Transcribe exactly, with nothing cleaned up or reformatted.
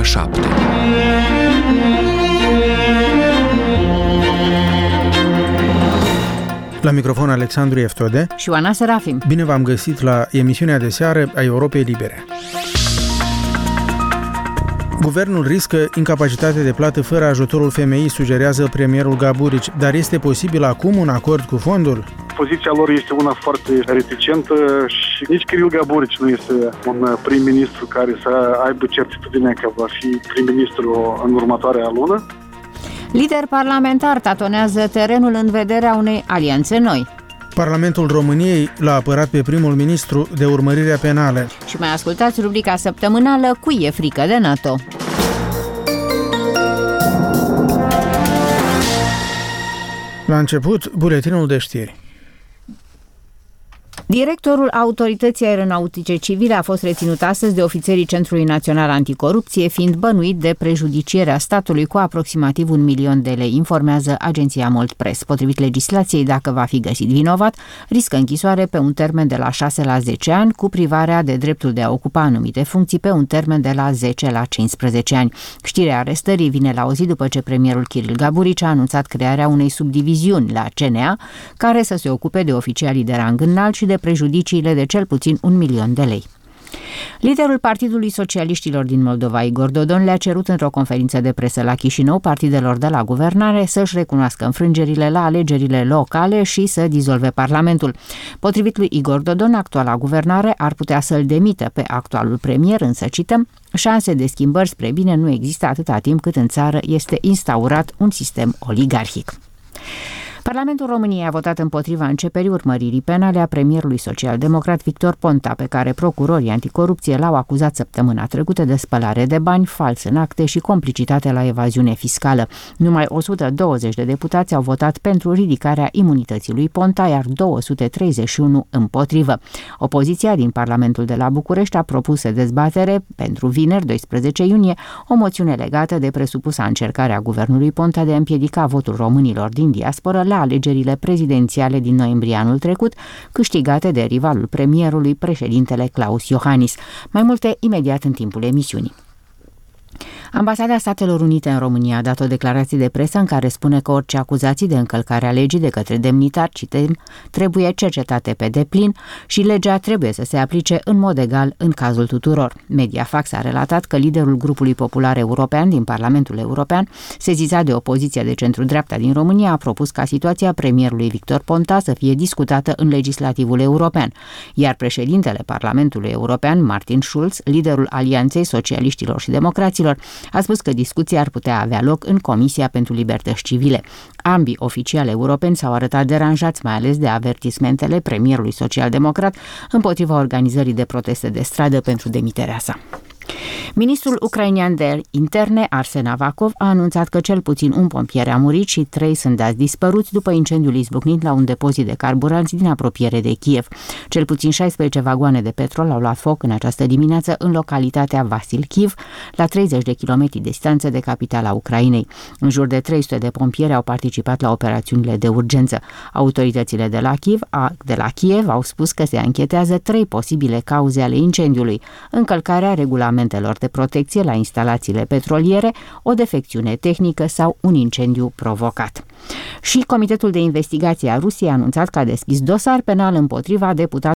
șapte. La microfon Alexandru Eftode și Oana Serafim. Bine v-am găsit la emisiunea de seară a Europei Libere. Guvernul riscă incapacitate de plată fără ajutorul femeii, sugerează premierul Gaburici, dar este posibil acum un acord cu fondul? Poziția lor este una foarte reticentă și nici Kiril Gaburici nu este un prim-ministru care să aibă certitudinea că va fi prim-ministru în următoarea lună. Lider parlamentar tatonează terenul în vederea unei alianțe noi. Parlamentul României l-a apărat pe primul ministru de urmărirea penală. Și mai ascultați rubrica săptămânală Cui e frică de NATO. La început, buletinul de știri. Directorul Autorității Aeronautice Civile a fost reținut astăzi de ofițerii Centrului Național Anticorupție, fiind bănuit de prejudicierea statului cu aproximativ un milion de lei, informează agenția Mold Press. Potrivit legislației, dacă va fi găsit vinovat, riscă închisoare pe un termen de la șase la zece ani, cu privarea de dreptul de a ocupa anumite funcții pe un termen de la zece la cincisprezece ani. Știrea arestării vine la o zi după ce premierul Kiril Gaburici a anunțat crearea unei subdiviziuni la C N A, care să se ocupe de oficialii de rang înalt și de prejudiciile de cel puțin un milion de lei. Liderul Partidului Socialiștilor din Moldova, Igor Dodon, le-a cerut într-o conferință de presă la Chișinău partidelor de la guvernare să-și recunoască înfrângerile la alegerile locale și să dizolve Parlamentul. Potrivit lui Igor Dodon, actuala guvernare ar putea să-l demită pe actualul premier, însă, cităm, șanse de schimbări spre bine nu există atâta timp cât în țară este instaurat un sistem oligarhic. Parlamentul României a votat împotriva începerii urmăririi penale a premierului social-democrat Victor Ponta, pe care procurorii anticorupție l-au acuzat săptămâna trecută de spălare de bani, fals în acte și complicitate la evaziune fiscală. Numai o sută douăzeci de deputați au votat pentru ridicarea imunității lui Ponta, iar două sute treizeci și unu împotrivă. Opoziția din Parlamentul de la București a propus să dezbatere pentru vineri, doisprezece iunie, o moțiune legată de presupusa încercare a guvernului Ponta de a împiedica votul românilor din diasporă la alegerile prezidențiale din noiembrie anul trecut, câștigate de rivalul premierului, președintele Klaus Iohannis. Mai multe imediat în timpul emisiunii. Ambasada Statelor Unite în România a dat o declarație de presă în care spune că orice acuzații de încălcare a legii de către demnitari, citem, trebuie cercetate pe deplin și legea trebuie să se aplice în mod egal în cazul tuturor. Mediafax a relatat că liderul grupului popular european din Parlamentul European, sezizat de opoziția de centru-dreapta din România, a propus ca situația premierului Victor Ponta să fie discutată în legislativul european, iar președintele Parlamentului European, Martin Schulz, liderul Alianței Socialiștilor și Democraților, a spus că discuția ar putea avea loc în Comisia pentru Libertăți Civile. Ambii oficiali europeni s-au arătat deranjați, mai ales de avertismentele premierului social-democrat împotriva organizării de proteste de stradă pentru demiterea sa. Ministrul ucrainean de interne, Arsen Avakov, a anunțat că cel puțin un pompier a murit și trei sunt dați dispăruți după incendiul izbucnit la un depozit de carburanți din apropiere de Kiev. Cel puțin șaisprezece vagoane de petrol au luat foc în această dimineață în localitatea Vasilkiv, la treizeci de kilometri distanță de capitala Ucrainei. În jur de trei sute de pompieri au participat la operațiunile de urgență. Autoritățile de la Kiev, a, de la Kiev au spus că se anchetează trei posibile cauze ale incendiului: încălcarea regulamentelor de protecție la instalațiile petroliere, o defecțiune tehnică sau un incendiu provocat. Și Comitetul de Investigație a Rusiei a anunțat că a deschis dosar penal împotriva deputatului